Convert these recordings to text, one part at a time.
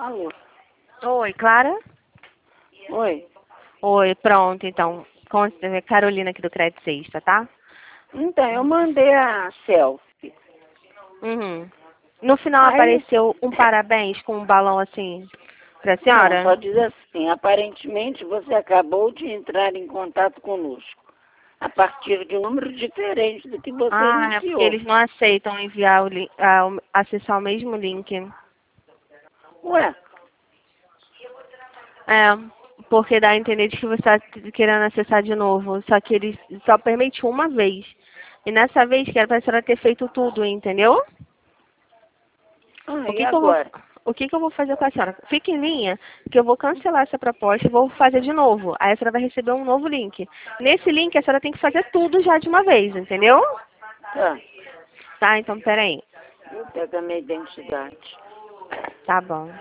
Alô? Oi, Clara? Oi. Oi, pronto, então. Carolina aqui do Crédito Sexta, tá? Então, eu mandei a selfie. Uhum. No final Aí, apareceu um parabéns com um balão assim pra não, senhora? só diz assim, aparentemente você acabou de entrar em contato conosco, a partir de um número diferente do que você Ah, é porque iniciou. eles não aceitam enviar acessar o mesmo link. Ué, É, porque dá a entender de que você está querendo acessar de novo. Só que eles só permitem uma vez. E nessa vez que era pra senhora ter feito tudo, entendeu? O e que que eu vou, agora? o que que eu vou fazer com a senhora? Fique em linha, que eu vou cancelar essa proposta e vou fazer de novo. Aí a senhora vai receber um novo link. Nesse link a senhora tem que fazer tudo já de uma vez, entendeu? Tá, Tá, então peraí. eu pego a minha identidade. Tá bom.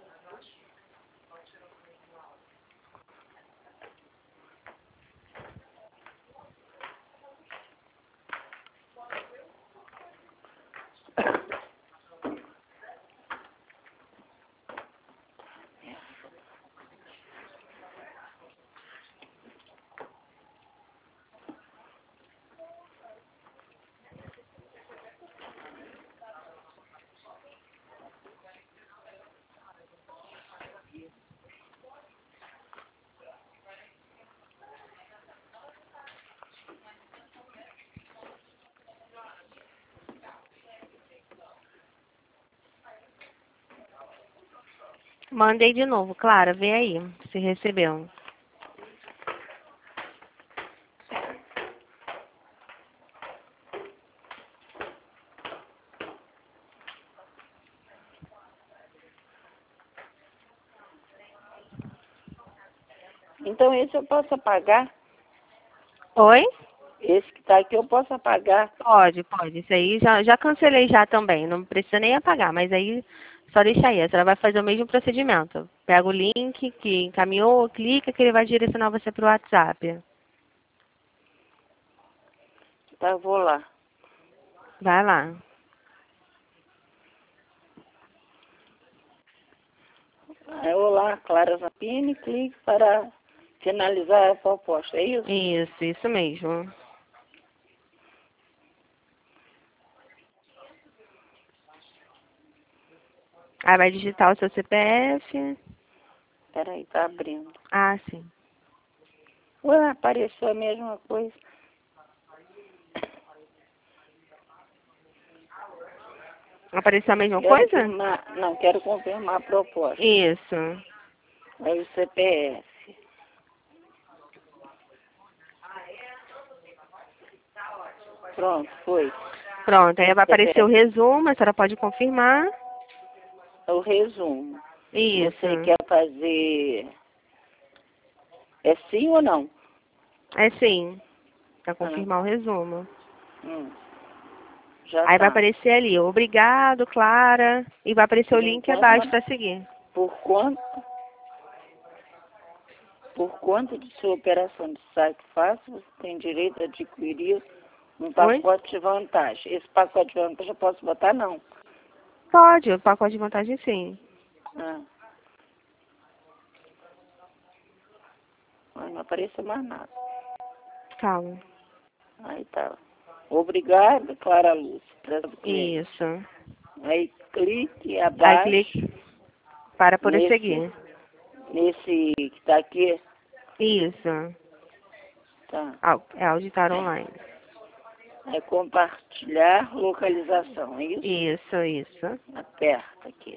Mandei de novo, Clara, vê aí se recebeu. Então, esse eu posso apagar? Oi? Esse que tá aqui eu posso apagar? Pode, pode. Isso aí já cancelei já também. Não precisa nem apagar, mas aí só deixa aí. A senhora vai fazer o mesmo procedimento. Pega o link que encaminhou, clica que ele vai direcionar você para o WhatsApp. Tá, eu vou lá. Vai lá. Olá, Clara Zappini, clique para finalizar a proposta, é isso? Isso mesmo. Aí vai digitar o seu CPF. Peraí, tá abrindo. Ah, sim. Ué, apareceu a mesma coisa. Apareceu a mesma Quero coisa? firmar, não, quero confirmar a proposta. Isso. Aí o CPF. Pronto, foi. Pronto, aí vai aparecer o CPF. resumo, a senhora pode confirmar. É o resumo. Isso. Você quer fazer... É sim ou não? É sim, para Ah, confirmar o resumo. hum, já Aí vai tá. aparecer ali, obrigado, Clara, e vai aparecer o Por link enquanto, abaixo para seguir. por quanto, por quanto de sua operação de saque fácil, você tem direito a adquirir um Oi? pacote de vantagem. Esse pacote de vantagem eu posso botar? Não. Pode, o pacote de vantagem sim. Ah, mas não apareceu mais nada. Calma. Aí tá. Obrigado, Clara Lúcia, para o cliente. Isso. Aí clique Aí abaixo clique para nesse, prosseguir. nesse que está aqui. Isso. Tá. É auditar online. Aí compartilhar localização, é isso? Isso. Aperta aqui.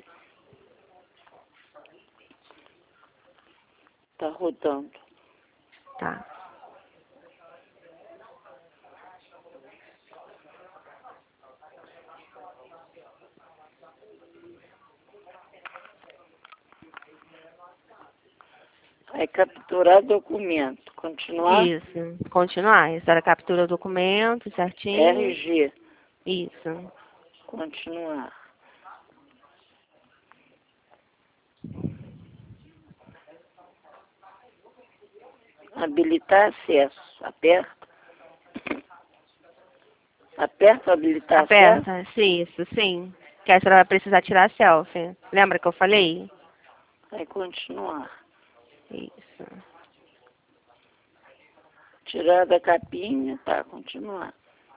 Tá rodando. Tá. Aí capturar documento. Continuar. Isso. Continuar. A senhora captura o documento certinho. RG. Isso. Continuar. Habilitar acesso. Aperta. Aperta habilitar acesso. Aperta. Sim, isso, sim. Que a senhora vai precisar tirar a selfie. Lembra que eu falei? Vai continuar. Isso. Tirar da capinha, tá, continuar.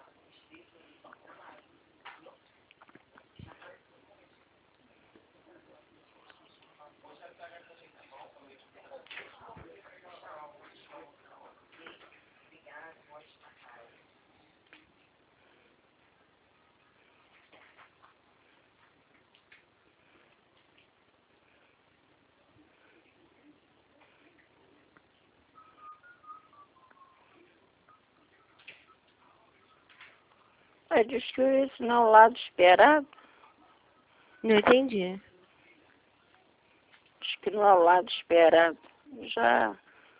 Aí diz que esse não é o lado esperado. Não entendi. Diz que não é o lado esperado. Já.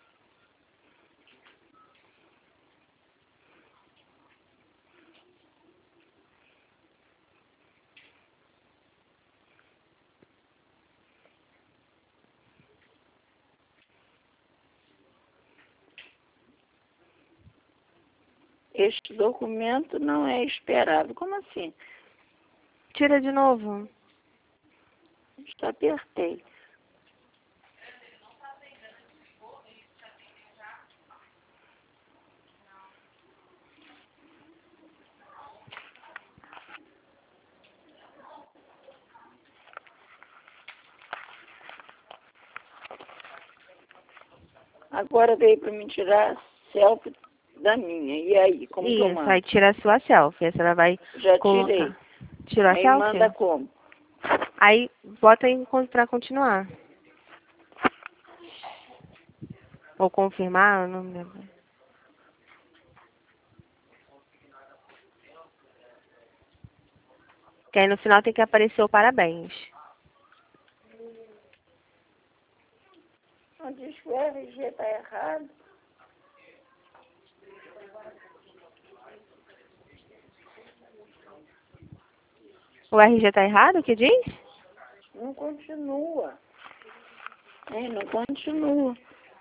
Este documento não é esperado. Como assim? Tira de novo. Já apertei. Agora veio para me tirar selfie da minha. E aí, como que eu Isso, mando? aí tira a sua selfie. Aí você vai Já colocar. tirei. Tirou a Aí selfie? manda como? Aí bota em pra continuar. Ou confirmar, eu não me lembro. Que aí no final tem que aparecer o parabéns. Diz que o RG está errado. O RG tá errado, o que diz? Não continua. Não continua.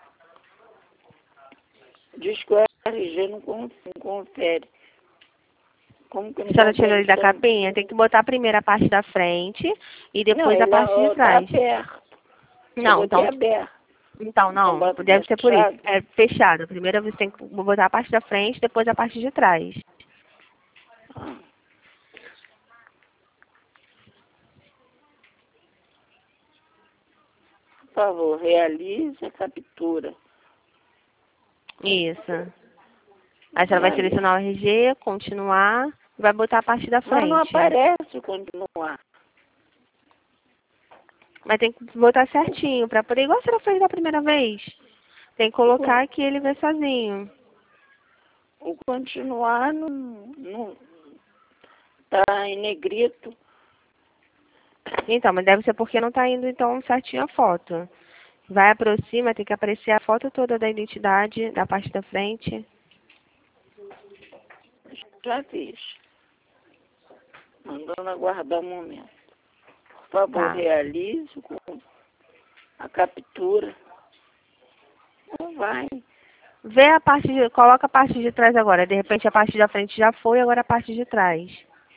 Diz que o RG não confere. Como que A não senhora tirou confere? ele da capinha, tem que botar primeiro a parte da frente e Não, depois a ele parte de está trás. aberto. Eu Não, botei então, aberto. então Então não, bota deve ser por isso. fechado. É fechado. Primeiro você tem que botar a parte da frente, depois a parte de trás. Ah. Por favor, realize a captura. Isso. Aí você vai selecionar o RG, continuar, e vai botar a parte da Mas não frente. aparece o continuar. Mas tem que botar certinho, pra poder, igual a senhora fez da primeira vez. Tem que colocar que ele vê sozinho. O continuar não tá em negrito. Então, mas deve ser porque não tá indo então certinho a foto. Vai, aproxima, tem que aparecer a foto toda da identidade, da parte da frente. Já fiz. Mandando aguardar um momento. Por favor, Tá. realize a captura. Não vai. Vê a parte de, coloca a parte de trás agora. De repente a parte da frente já foi, agora a parte de trás.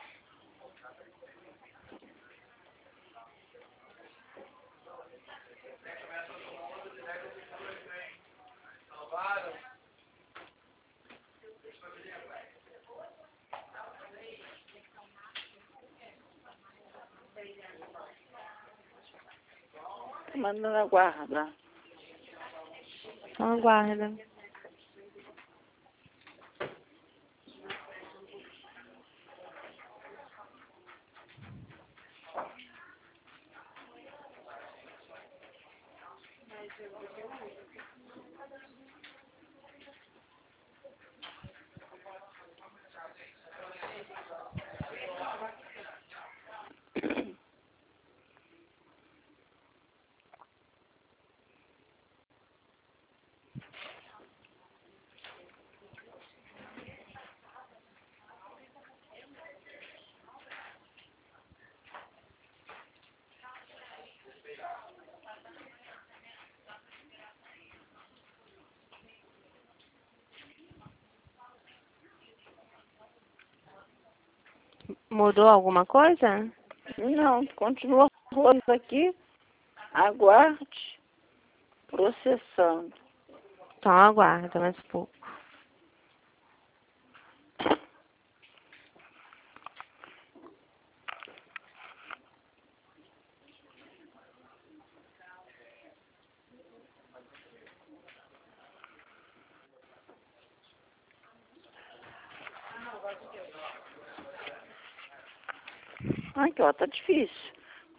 Mandando aguardar. Então aguarda. Mudou alguma coisa? Não, continua rolando aqui. Aguarde. Processando. Então aguarda mais um pouco. Aqui, ó, tá difícil.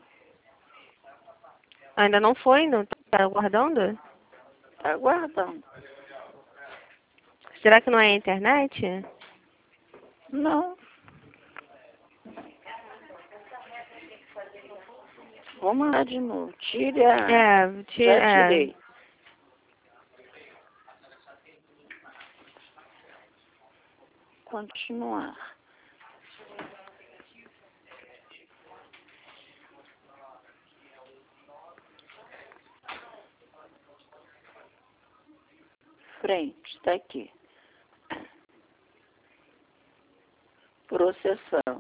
Ainda não foi? Não tá aguardando? Tá aguardando. Será que não é a internet? Não. Vamos lá de novo. Tire a... Já tirei. Continuar. Frente, está aqui. Processando.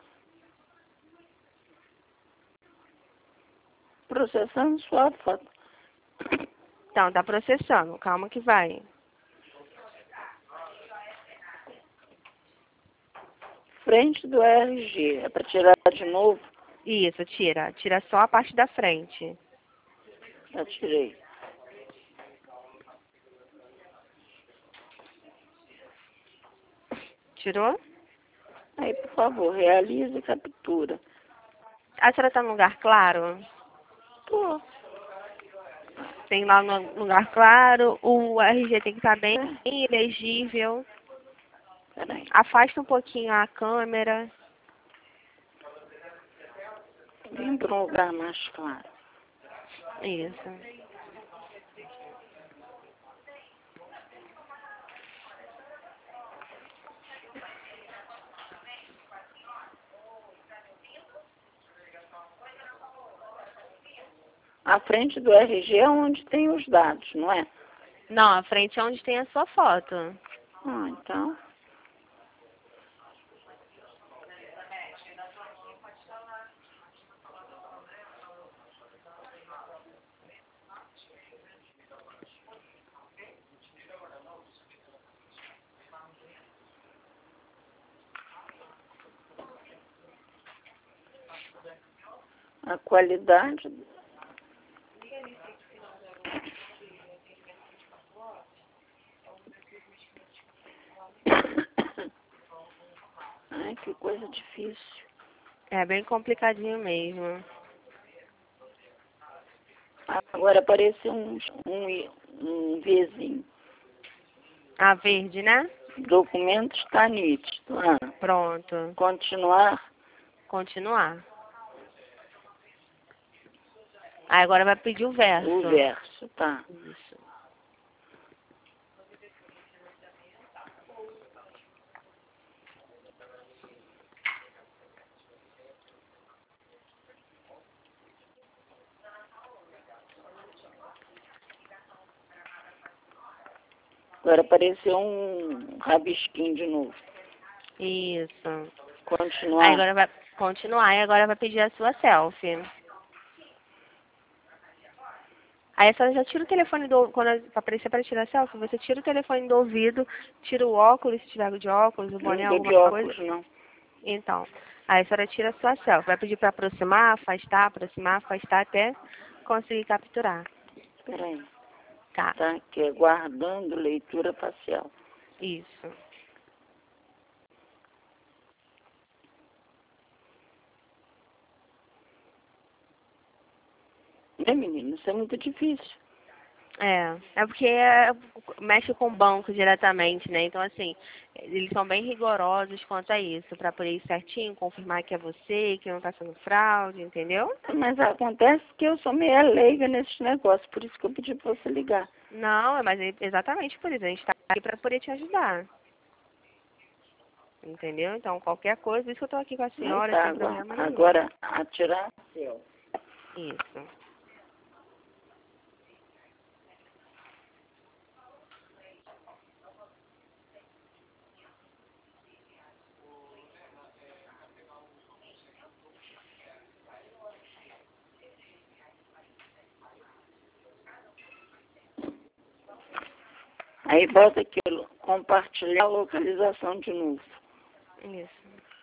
Processando sua foto. Então, tá processando. Calma que vai. Frente do RG. É para tirar de novo? Isso, tira. Tira só a parte da frente. Já tirei. Tirou? Aí, por favor, realize a captura. A senhora tá no lugar claro? Tô. Tem lá no lugar claro. O RG tem que estar bem ilegível. Peraí. Afasta um pouquinho a câmera. Vem para um lugar mais claro. Isso. A frente do RG é onde tem os dados, não é? Não, a frente é onde tem a sua foto. Ah, então. A qualidade. Ai, que coisa difícil. É bem complicadinho mesmo. Agora apareceu um Vzinho. A verde, né? O documento está nítido. Ah, Pronto. continuar. Continuar. Aí agora vai pedir o verso. O verso, tá. Isso. Agora apareceu um rabisquinho de novo. Isso. Continuar. Aí agora vai continuar e agora vai pedir a sua selfie. Aí a senhora já tira o telefone do... Quando aparecer para tirar a selfie, você tira o telefone do ouvido, tira o óculos, se tiver de óculos, o boné, Não tô de alguma óculos, coisa. não. Então, aí a senhora tira a sua selfie. Vai pedir para aproximar, afastar até conseguir capturar. Peraí. Tá, Tá aqui, aguardando leitura facial. isso. Né, menino? Isso é muito difícil. É porque mexe com o banco diretamente, né? Então, assim, eles são bem rigorosos quanto a isso, para poder ir certinho, confirmar que é você, que não está sendo fraude, entendeu? Mas acontece que eu sou meia leiga nesses negócios, por isso que eu pedi pra você ligar. Não, mas é exatamente por isso. A gente está aqui para poder te ajudar. Entendeu? Então, qualquer coisa, por isso que eu estou aqui com a Aí senhora, tá, sem problema nenhum. agora atirar céu. Isso. Aí volta aquilo, compartilhar a localização de novo. Isso.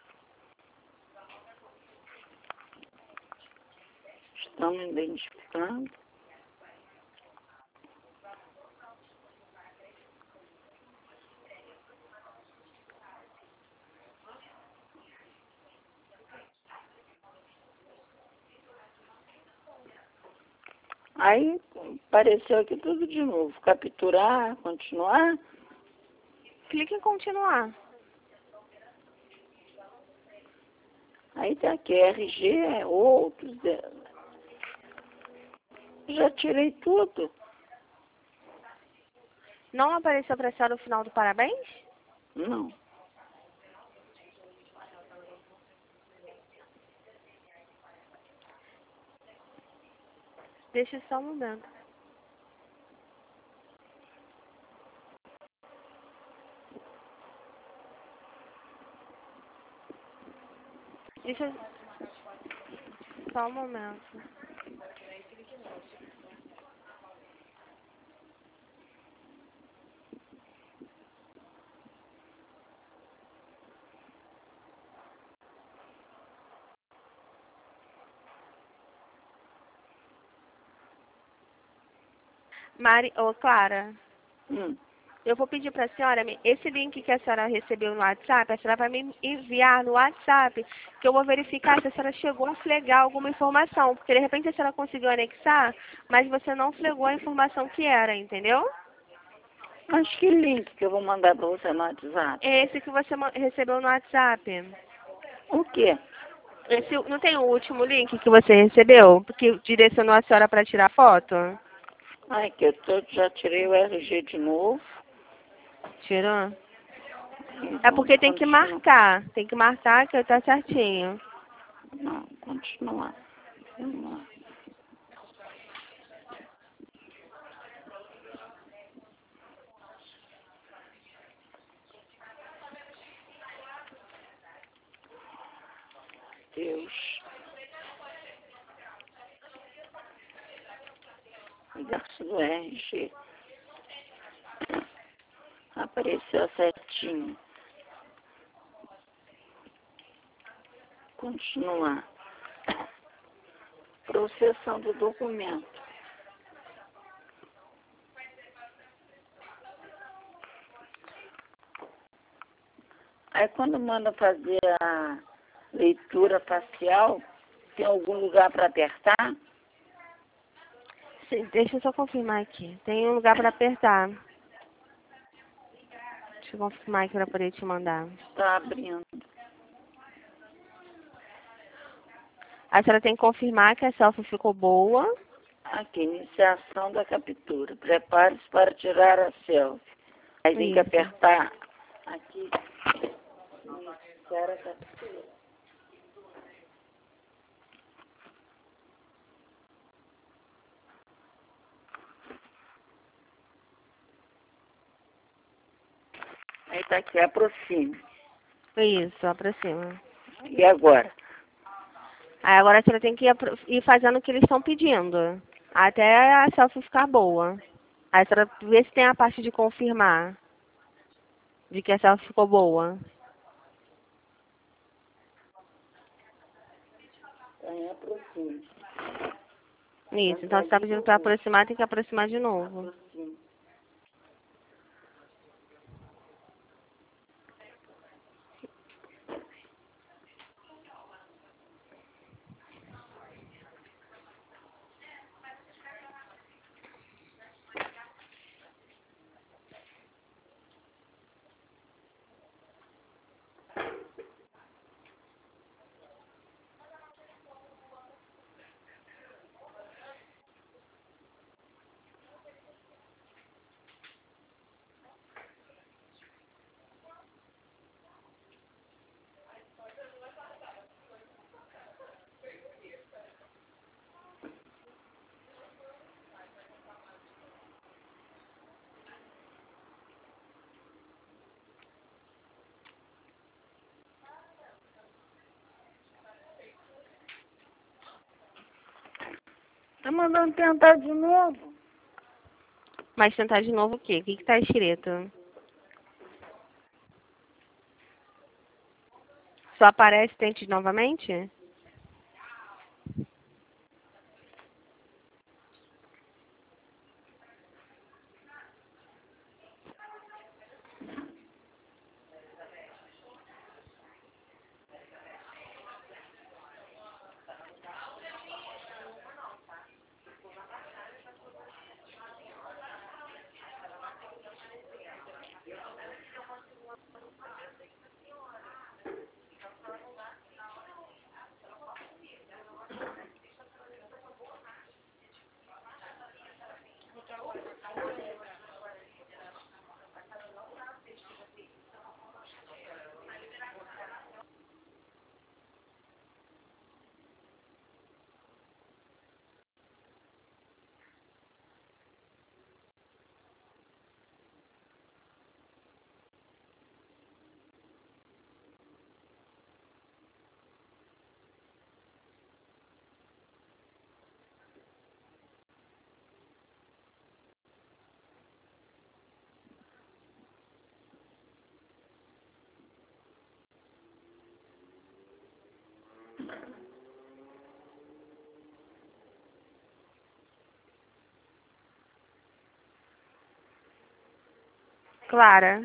Estamos identificando. Aí apareceu aqui tudo de novo. Capturar, continuar. Clique em continuar. Aí tá aqui, RG, outros. Já tirei tudo. Não apareceu para a senhora o final do parabéns? Não. Deixa só um momento. Deixa só um momento. Clara, eu vou pedir para a senhora, esse link que a senhora recebeu no WhatsApp, a senhora vai me enviar no WhatsApp, que eu vou verificar se a senhora chegou a flegar alguma informação, porque de repente a senhora conseguiu anexar, mas você não flegou a informação que era, entendeu? Mas que link que eu vou mandar para você no WhatsApp? É esse que você recebeu no WhatsApp. O quê? Não tem o último link que você recebeu, que direcionou a senhora para tirar foto? Ai, que já tirei o RG de novo. Tirou? Então, É porque tem que marcar. Tem que marcar que tá certinho. Não, continuar. Vamos lá. Deus. Verso do RG. Apareceu certinho. Continuar. Processando o documento. Aí quando manda fazer a leitura facial, tem algum lugar para apertar? Sim, deixa eu só confirmar aqui. Tem um lugar para apertar. Deixa eu confirmar aqui para poder te mandar. Está abrindo. A senhora tem que confirmar que a selfie ficou boa. Aqui, iniciação da captura. Prepare-se para tirar a selfie. Aí tem que Isso. apertar aqui. Iniciar a captura. Aí está aqui, aproxime. Isso, aproxima. E agora? Aí agora a senhora tem que ir fazendo o que eles estão pedindo. Até a selfie ficar boa. Aí a senhora vê se tem a parte de confirmar. De que a selfie ficou boa. Aí aproxime. Isso, então você está pedindo para aproximar, tem que aproximar de novo. Aproxime. Tá mandando tentar de novo? Mas tentar de novo o quê? O que está escrito? Só aparece tente novamente? Clara.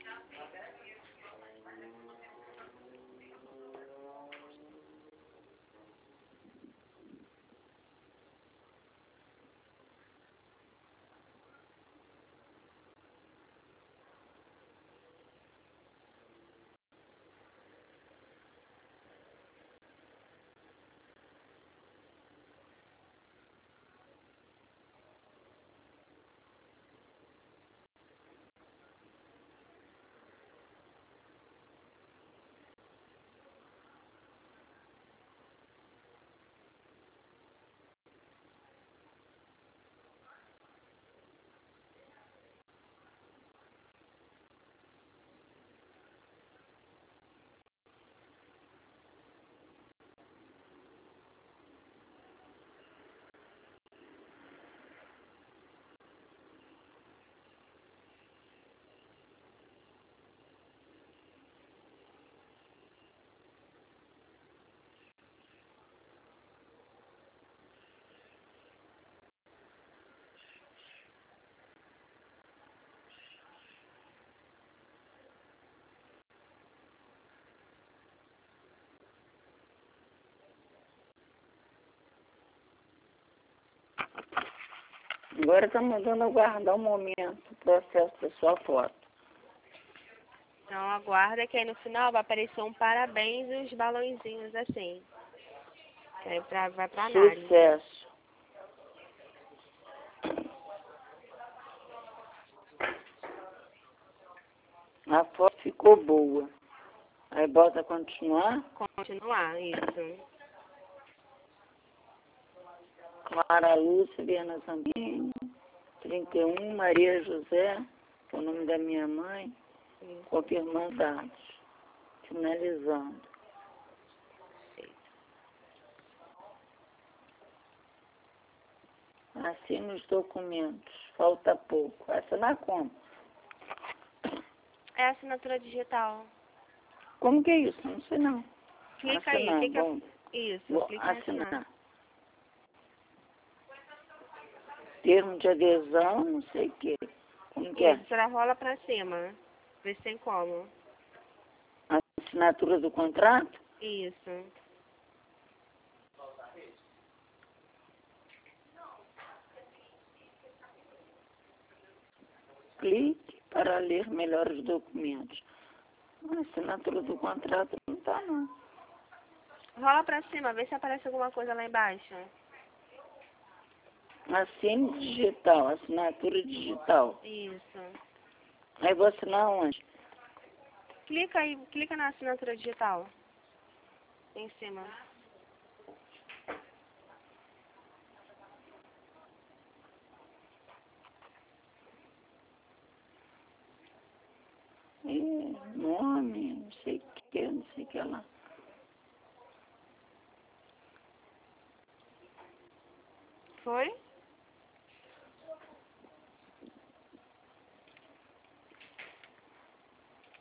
Agora está mandando aguardar um momento o processo da sua foto. Então aguarda que aí no final vai aparecer um parabéns e uns balãozinhos assim. Que aí vai pra análise. Sucesso. A foto ficou boa. Aí bota continuar. Continuar, isso. Clara Lúcia, Viana Zambini, 31, Maria José, que é o nome da minha mãe, Isso. confirmando dados. Finalizando. Assina os documentos. Falta pouco. Assinar como? É assinatura digital. Como que é isso? Não sei não. Clica Assinar, aí, bom. Isso, Vou clica em assinar. assinar. Termo de adesão, não sei o quê. Como que é? Isso, ela rola pra cima. Vê se tem como. Assinatura do contrato? Isso. Clique para ler melhor os documentos. A assinatura do contrato não está, não. Rola pra cima, vê se aparece alguma coisa lá embaixo. Assine digital, assinatura digital. Isso. Aí vou assinar onde? Clica aí, clica na assinatura digital. Em cima. Nome, não sei o que, não sei o que lá. Foi?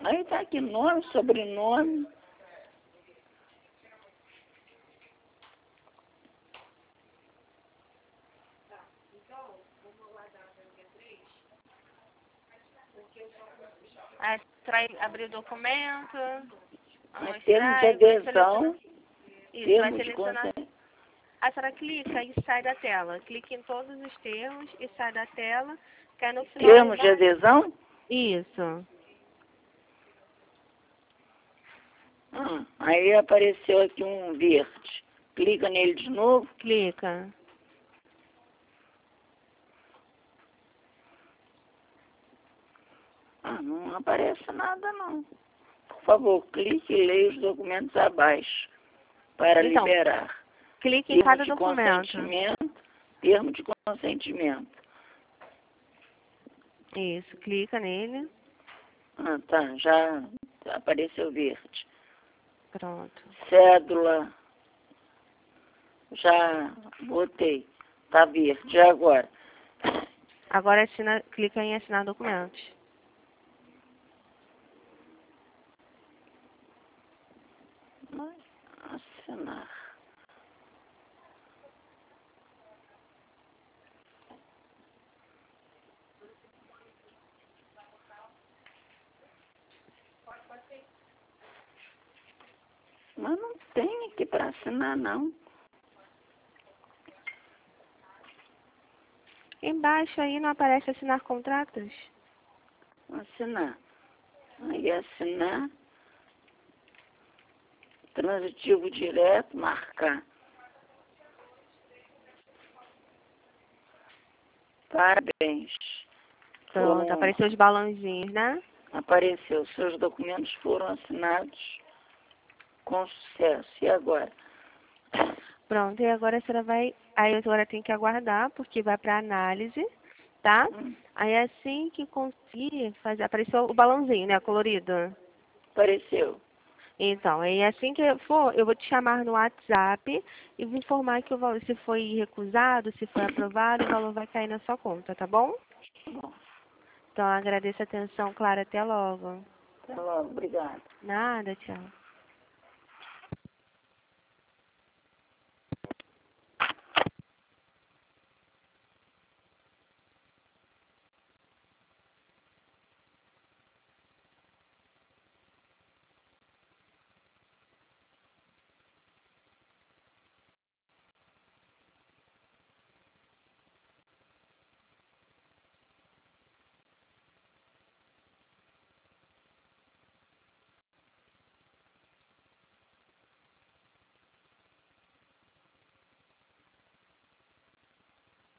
Aí tá aqui nome, sobrenome. Aí você vai abrir o documento. Termo de adesão. Isso, vai Termo de selecionar. consentimento. A senhora clica e sai da tela. Clique em todos os termos e sai da tela. Cai no final. Termo de adesão? Isso. Aí apareceu aqui um verde. Clica nele de novo. Clica. Não aparece nada não. Por favor, clique e leia os documentos abaixo para Então, liberar. Clique em cada Termo de documento. consentimento. Termo de consentimento. Isso, clica nele. Tá, já apareceu verde. Pronto. Cédula. Já botei. Tá verde. E agora? Agora clica em assinar documentos. Assinar. Mas não tem aqui para assinar, não. Embaixo aí não aparece assinar contratos? Assinar. Aí assinar. Transitivo direto, marcar. Parabéns. Pronto, apareceu os balãozinhos, né? Apareceu. Seus documentos foram assinados com sucesso. E agora? Pronto, e agora a senhora vai... Aí agora tem que aguardar, porque vai para análise, tá? Aí assim que conseguir fazer... Apareceu o balãozinho, né? Colorido. Apareceu. Então, aí assim que for, eu vou te chamar no WhatsApp e vou informar que o valor, se foi recusado, se foi aprovado, o valor vai cair na sua conta, tá bom? Bom, Então, agradeço a atenção, Clara. Até logo. até logo. Obrigada. Nada, tchau.